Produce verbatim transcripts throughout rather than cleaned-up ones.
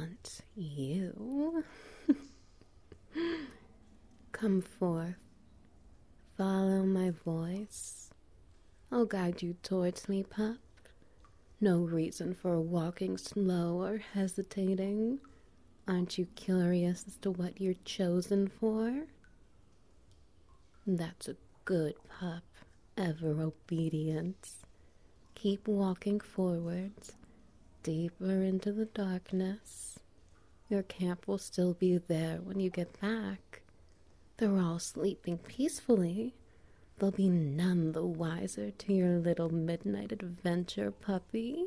want you. Come forth, follow my voice. I'll guide you towards me, pup. No reason for walking slow or hesitating. Aren't you curious as to what you're chosen for? That's a good pup, ever obedient. Keep walking forwards, deeper into the darkness. Your camp will still be there when you get back. They're all sleeping peacefully. They'll be none the wiser to your little midnight adventure, puppy.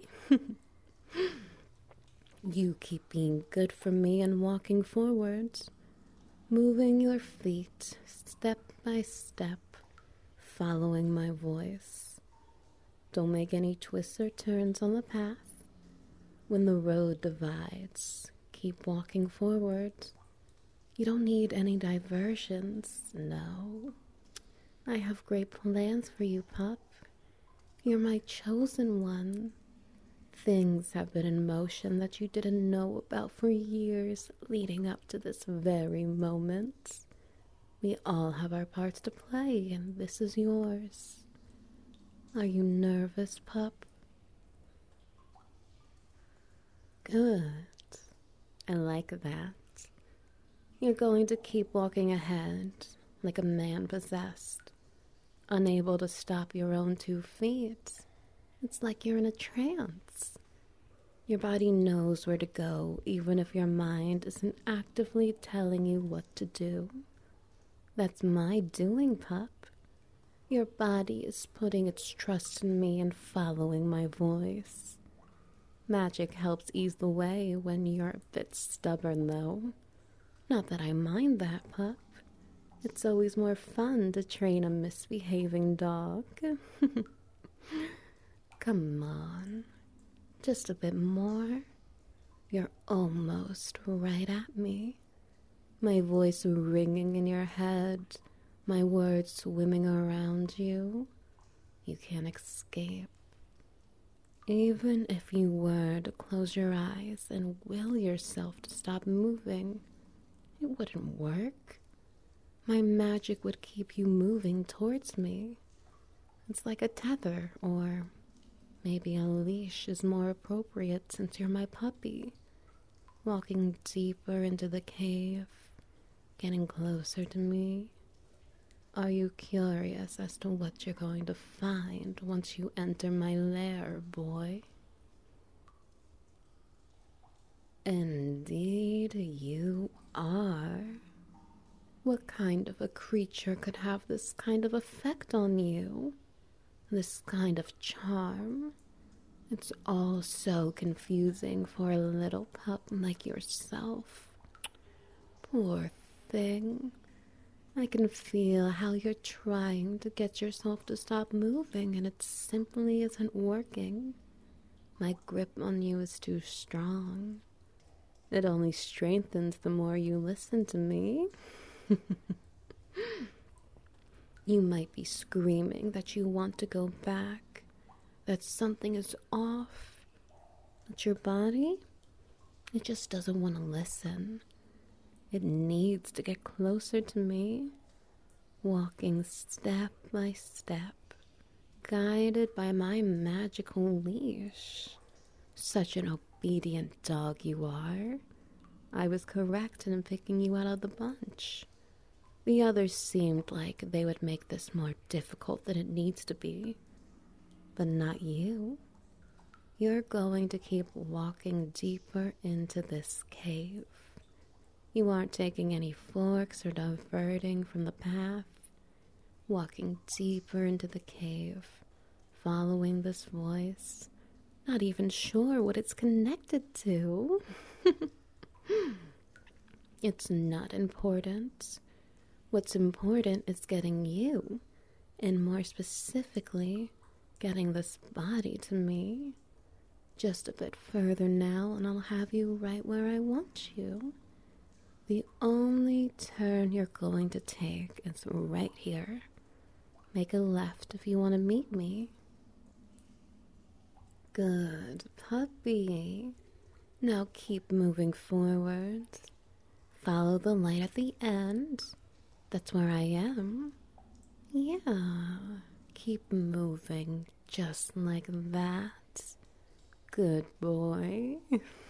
You keep being good for me and walking forwards, moving your feet step by step, following my voice. Don't make any twists or turns on the path. When the road divides, keep walking forwards. You don't need any diversions, no. I have great plans for you, pup. You're my chosen one. Things have been in motion that you didn't know about for years leading up to this very moment. We all have our parts to play, and this is yours. Are you nervous, pup? Good. I like that. You're going to keep walking ahead like a man possessed, unable to stop your own two feet. It's like you're in a trance. Your body knows where to go, even if your mind isn't actively telling you what to do. That's my doing, pup. Your body is putting its trust in me and following my voice. Magic helps ease the way when you're a bit stubborn, though. Not that I mind that, pup. It's always more fun to train a misbehaving dog. Come on, just a bit more. You're almost right at me. My voice ringing in your head, my words swimming around you. You can't escape. Even if you were to close your eyes and will yourself to stop moving, it wouldn't work. My magic would keep you moving towards me. It's like a tether, or maybe a leash is more appropriate since you're my puppy. Walking deeper into the cave, getting closer to me. Are you curious as to what you're going to find once you enter my lair, boy? Indeed you are. What kind of a creature could have this kind of effect on you? This kind of charm? It's all so confusing for a little pup like yourself. Poor thing. I can feel how you're trying to get yourself to stop moving and it simply isn't working. My grip on you is too strong. It only strengthens the more you listen to me. You might be screaming that you want to go back, that something is off, but your body, it just doesn't want to listen. It needs to get closer to me, walking step by step, guided by my magical leash. Such an obedient dog you are. I was correct in picking you out of the bunch. The others seemed like they would make this more difficult than it needs to be. But not you. You're going to keep walking deeper into this cave. You aren't taking any forks or diverting from the path. Walking deeper into the cave, following this voice, not even sure what it's connected to. It's not important. What's important is getting you, and more specifically, getting this body to me. Just a bit further now, and I'll have you right where I want you. The only turn you're going to take is right here. Make a left if you want to meet me. Good puppy. Now keep moving forward. Follow the light at the end. That's where I am. Yeah. Keep moving just like that. Good boy.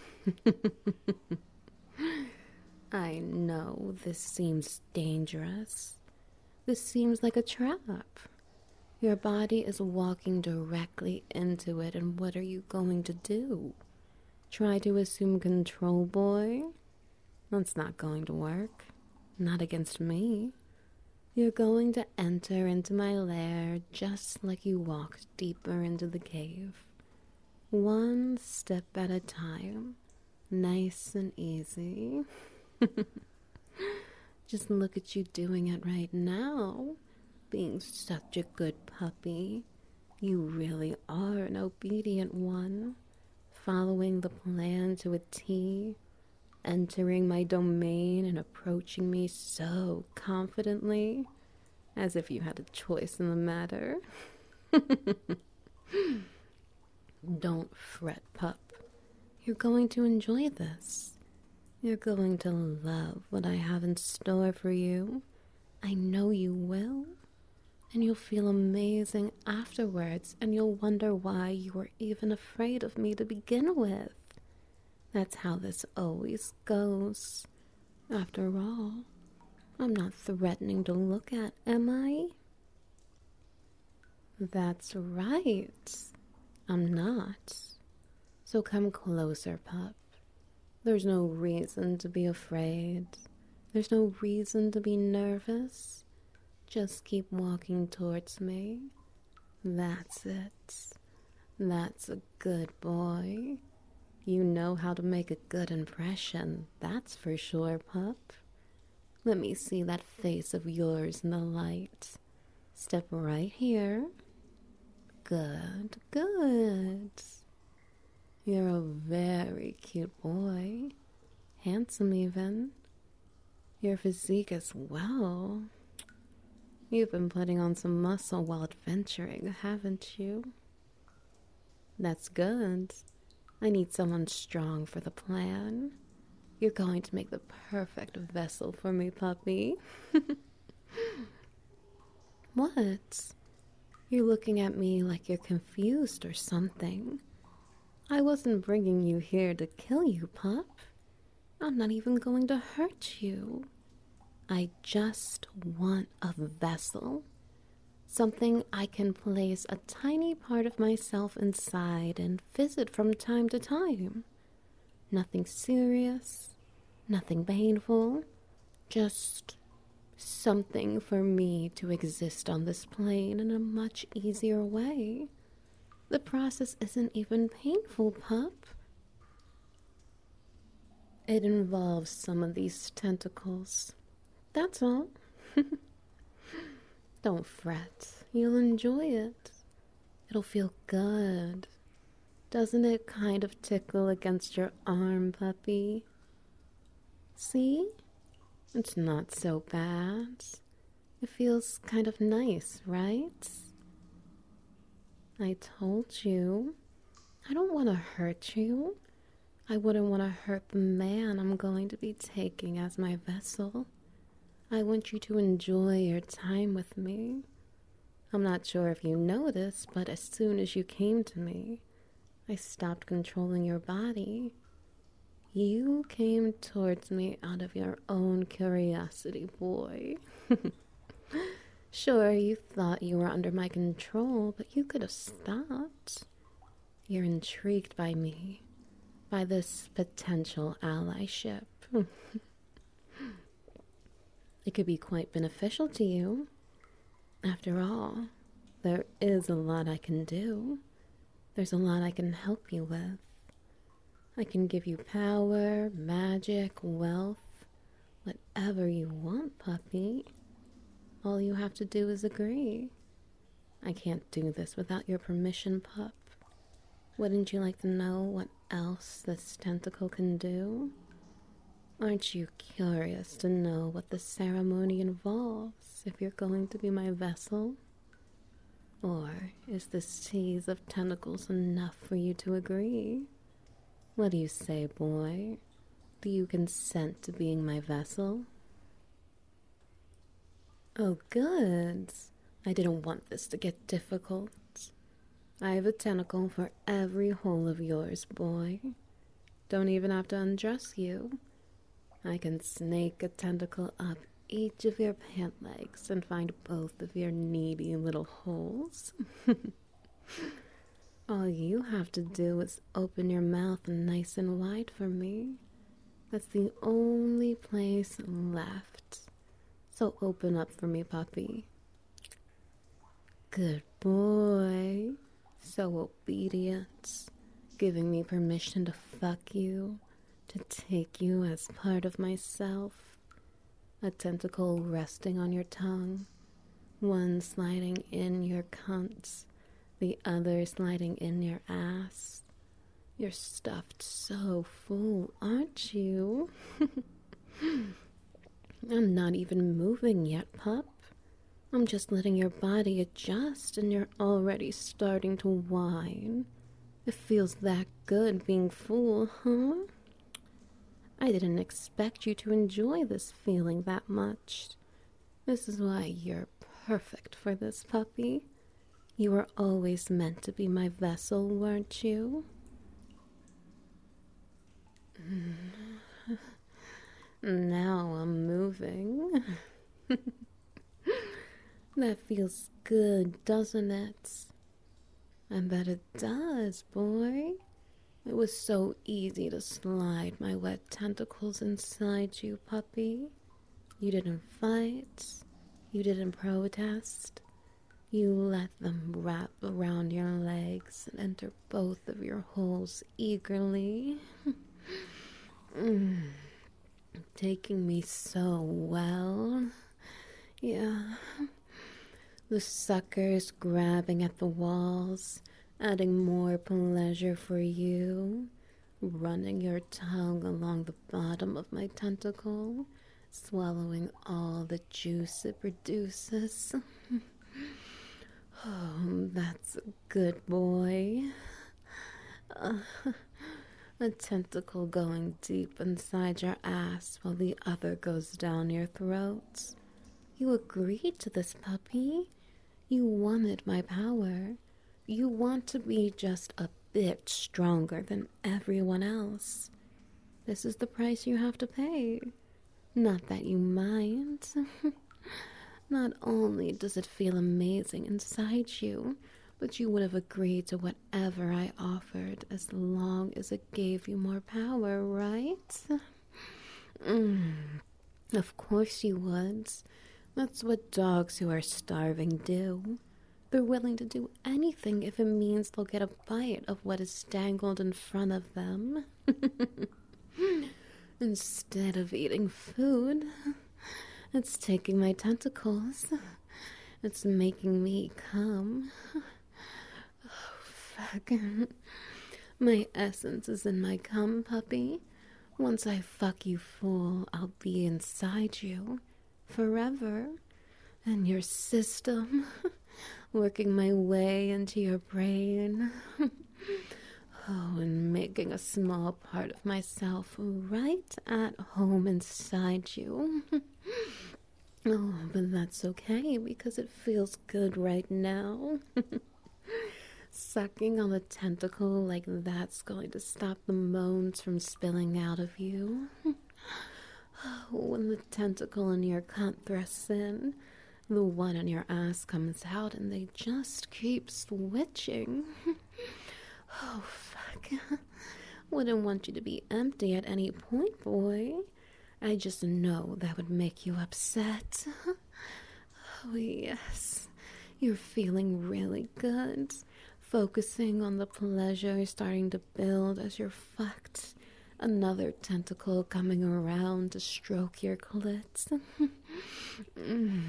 I know this seems dangerous. This seems like a trap. Your body is walking directly into it, and what are you going to do? Try to assume control, boy? That's not going to work. Not against me. You're going to enter into my lair just like you walked deeper into the cave. One step at a time. Nice and easy. Just look at you doing it right now. Being such a good puppy. You really are an obedient one. Following the plan to a T. Entering my domain and approaching me so confidently. As if you had a choice in the matter. Don't fret, pup. You're going to enjoy this. You're going to love what I have in store for you. I know you will. And you'll feel amazing afterwards, and you'll wonder why you were even afraid of me to begin with. That's how this always goes. After all, I'm not threatening to look at, am I? That's right. I'm not. So come closer, pup. There's no reason to be afraid. There's no reason to be nervous. Just keep walking towards me. That's it. That's a good boy. You know how to make a good impression, that's for sure, pup. Let me see that face of yours in the light. Step right here. Good, good. You're a very cute boy. Handsome even. Your physique as well. You've been putting on some muscle while adventuring, haven't you? That's good. I need someone strong for the plan. You're going to make the perfect vessel for me, puppy. What? You're looking at me like you're confused or something. I wasn't bringing you here to kill you, pup. I'm not even going to hurt you. I just want a vessel. Something I can place a tiny part of myself inside and visit from time to time. Nothing serious, nothing painful, just something for me to exist on this plane in a much easier way. The process isn't even painful, pup. It involves some of these tentacles. That's all. Don't fret. You'll enjoy it. It'll feel good. Doesn't it kind of tickle against your arm, puppy? See? It's not so bad. It feels kind of nice, right? I told you. I don't want to hurt you. I wouldn't want to hurt the man I'm going to be taking as my vessel. I want you to enjoy your time with me. I'm not sure if you noticed, but as soon as you came to me, I stopped controlling your body. You came towards me out of your own curiosity, boy. Sure, you thought you were under my control, but you could have stopped. You're intrigued by me, by this potential allyship. It could be quite beneficial to you. After all, there is a lot I can do. There's a lot I can help you with. I can give you power, magic, wealth, whatever you want, puppy. All you have to do is agree. I can't do this without your permission, pup. Wouldn't you like to know what else this tentacle can do? Aren't you curious to know what the ceremony involves if you're going to be my vessel? Or is this tease of tentacles enough for you to agree? What do you say, boy? Do you consent to being my vessel? Oh, good. I didn't want this to get difficult. I have a tentacle for every hole of yours, boy. Don't even have to undress you. I can snake a tentacle up each of your pant legs and find both of your needy little holes. All you have to do is open your mouth nice and wide for me. That's the only place left. So open up for me, puppy. Good boy. So obedient. Giving me permission to fuck you. To take you as part of myself. A tentacle resting on your tongue. One sliding in your cunt. The other sliding in your ass. You're stuffed so full, aren't you? I'm not even moving yet, pup. I'm just letting your body adjust and you're already starting to whine. It feels that good being full, huh? I didn't expect you to enjoy this feeling that much. This is why you're perfect for this, puppy. You were always meant to be my vessel, weren't you? Now I'm moving. That feels good, doesn't it? I bet it does, boy. It was so easy to slide my wet tentacles inside you, puppy. You didn't fight. You didn't protest. You let them wrap around your legs and enter both of your holes eagerly. mm. Taking me so well. Yeah. The suckers grabbing at the walls, adding more pleasure for you. Running your tongue along the bottom of my tentacle, swallowing all the juice it produces. Oh, that's a good boy. Uh, a tentacle going deep inside your ass while the other goes down your throat. You agreed to this, puppy. You wanted my power. You want to be just a bit stronger than everyone else. This is the price you have to pay. Not that you mind. Not only does it feel amazing inside you, but you would have agreed to whatever I offered as long as it gave you more power, right? Mm, of course you would. That's what dogs who are starving do. They're willing to do anything if it means they'll get a bite of what is dangled in front of them. Instead of eating food, it's taking my tentacles. It's making me come. Oh, fuck. My essence is in my cum, puppy. Once I fuck you full, I'll be inside you. Forever. And your system. Working my way into your brain. Oh, and making a small part of myself right at home inside you. Oh, but that's okay because it feels good right now. Sucking on a tentacle like that's going to stop the moans from spilling out of you. When the tentacle in your cunt thrusts in, the one in your ass comes out and they just keep switching. Oh, fuck. Wouldn't want you to be empty at any point, boy. I just know that would make you upset. Oh, yes. You're feeling really good. Focusing on the pleasure starting to build as you're fucked. Another tentacle coming around to stroke your clit. mm.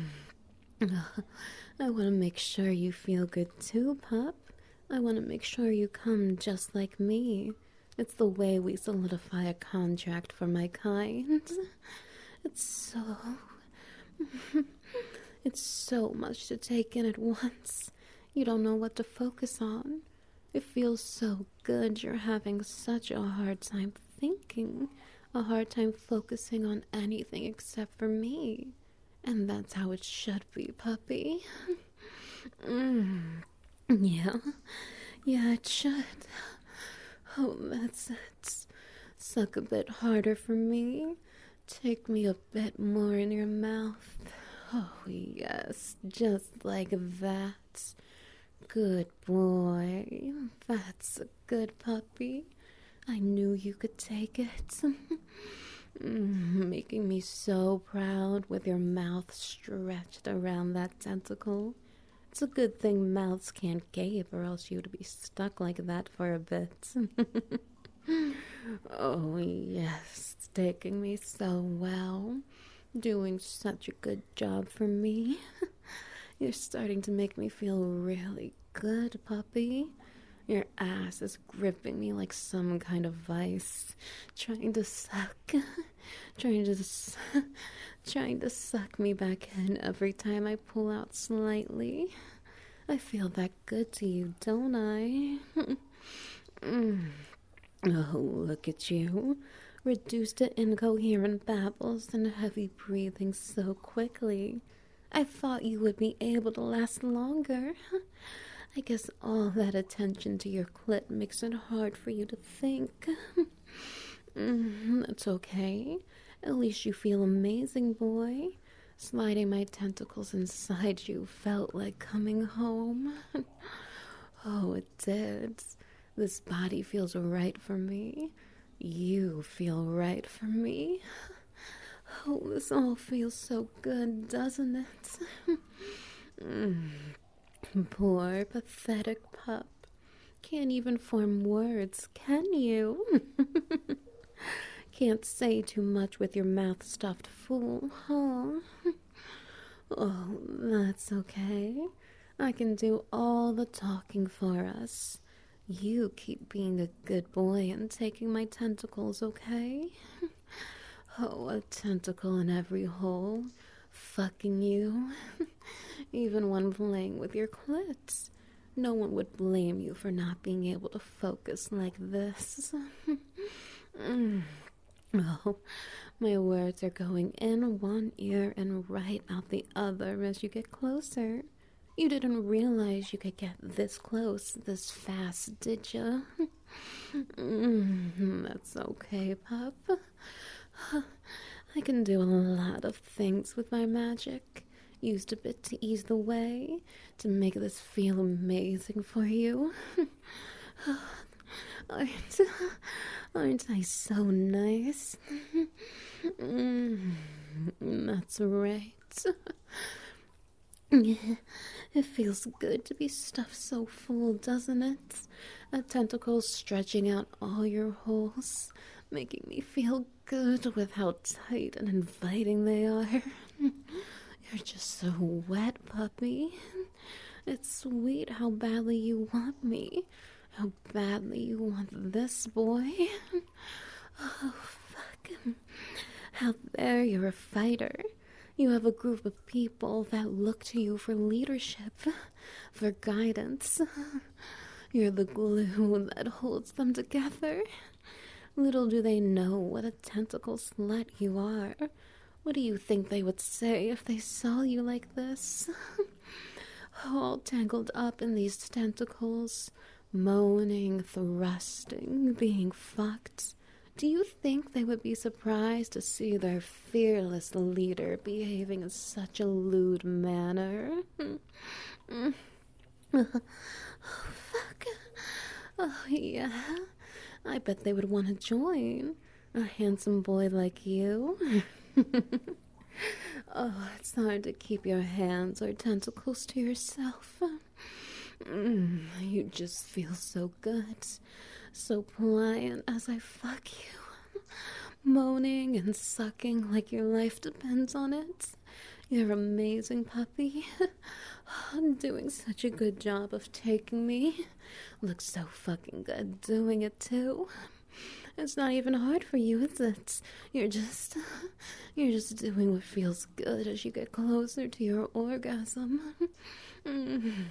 I want to make sure you feel good too, pup. I want to make sure you come just like me. It's the way we solidify a contract for my kind. It's so... It's so much to take in at once. You don't know what to focus on. It feels so good you're having such a hard time thinking, a hard time focusing on anything except for me. And that's how it should be, puppy. mm. Yeah, yeah, it should. Oh, that's it. Suck a bit harder for me. Take me a bit more in your mouth. Oh, yes, just like that. Good boy. That's a good puppy. I knew you could take it. Making me so proud with your mouth stretched around that tentacle. It's a good thing mouths can't gape, or else you'd be stuck like that for a bit. Oh, yes, it's taking me so well. Doing such a good job for me. You're starting to make me feel really good, puppy. Your ass is gripping me like some kind of vice, trying to suck, trying to, trying to suck me back in every time I pull out slightly. I feel that good to you, don't I? mm. Oh, look at you, reduced to incoherent babbles and heavy breathing so quickly. I thought you would be able to last longer. I guess all that attention to your clit makes it hard for you to think. mm, that's okay. At least you feel amazing, boy. Sliding my tentacles inside you felt like coming home. Oh, it did. This body feels right for me. You feel right for me. Oh, this all feels so good, doesn't it? mm. Poor, pathetic pup. Can't even form words, can you? Can't say too much with your mouth stuffed full, huh? Oh, that's okay. I can do all the talking for us. You keep being a good boy and taking my tentacles, okay? Oh, a tentacle in every hole. Fucking you. Even when playing with your clits. No one would blame you for not being able to focus like this. mm. Oh, my words are going in one ear and right out the other as you get closer. You didn't realize you could get this close this fast, did you? mm, that's okay, pup. I can do a lot of things with my magic. Used a bit to ease the way, to make this feel amazing for you. aren't, aren't I so nice? mm, that's right. It feels good to be stuffed so full, doesn't it? A tentacle stretching out all your holes, making me feel good with how tight and inviting they are. You're just so wet, puppy. It's sweet how badly you want me. How badly you want this boy. Oh, fuck. Out there, you're a fighter. You have a group of people that look to you for leadership, for guidance. You're the glue that holds them together. Little do they know what a tentacle slut you are. What do you think they would say if they saw you like this? All tangled up in these tentacles, moaning, thrusting, being fucked. Do you think they would be surprised to see their fearless leader behaving in such a lewd manner? oh, fuck. Oh, yeah. I bet they would want to join. A handsome boy like you. Oh, it's hard to keep your hands or tentacles to yourself. Mm, you just feel so good, so pliant as I fuck you, moaning and sucking like your life depends on it. You're amazing, puppy. Doing such a good job of taking me. Looks so fucking good doing it too. It's not even hard for you, is it? You're just... You're just doing what feels good as you get closer to your orgasm.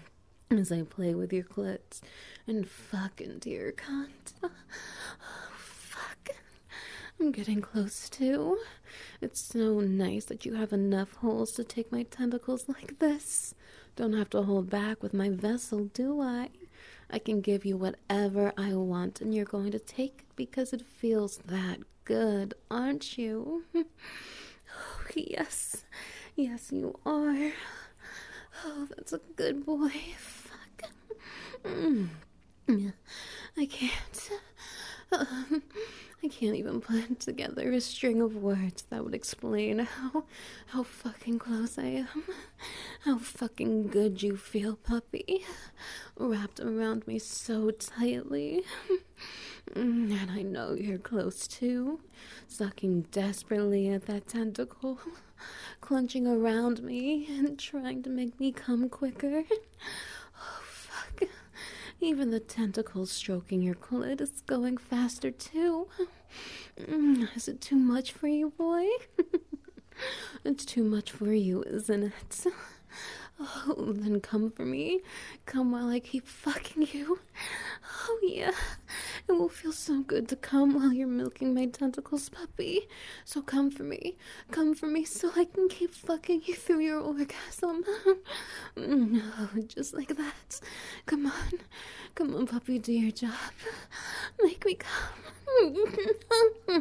as I play with your clits and fuck into your cunt. Oh, fuck. I'm getting close too. It's so nice that you have enough holes to take my tentacles like this. Don't have to hold back with my vessel, do I? I can give you whatever I want, and you're going to take it because it feels that good, aren't you? Oh, yes. Yes, you are. Oh, that's a good boy. Fuck. Mm. I can't. Um, I can't even put together a string of words that would explain how, how fucking close I am. How fucking good you feel, puppy. Wrapped around me so tightly. And I know you're close too. Sucking desperately at that tentacle. Clenching around me and trying to make me come quicker. Oh, fuck. Even the tentacles stroking your clit is going faster too. Is it too much for you, boy? It's too much for you, isn't it? Oh, then come for me. Come while I keep fucking you. Oh, yeah. It will feel so good to come while you're milking my tentacles, puppy. So come for me. Come for me so I can keep fucking you through your orgasm. Oh, just like that. Come on. Come on, puppy, do your job. Make me come.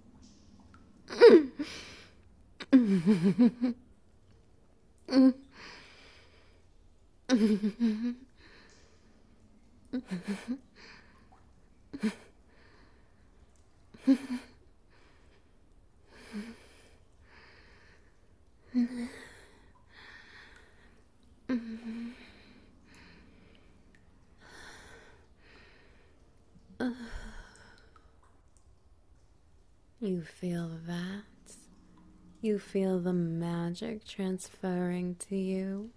You feel that? You feel the magic transferring to you?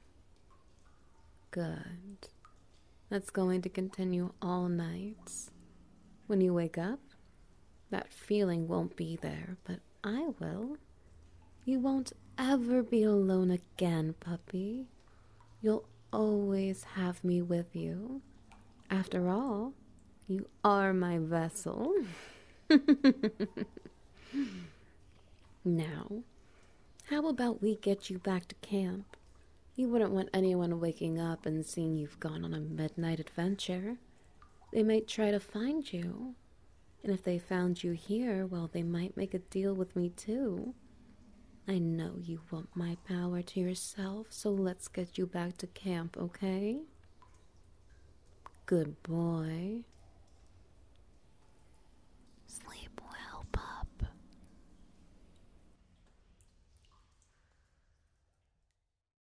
Good. That's going to continue all night. When you wake up, that feeling won't be there, but I will. You won't ever be alone again, puppy. You'll always have me with you. After all, you are my vessel. Now, how about we get you back to camp? You wouldn't want anyone waking up and seeing you've gone on a midnight adventure. They might try to find you. And if they found you here, well, they might make a deal with me too. I know you want my power to yourself, so let's get you back to camp, okay? Good boy.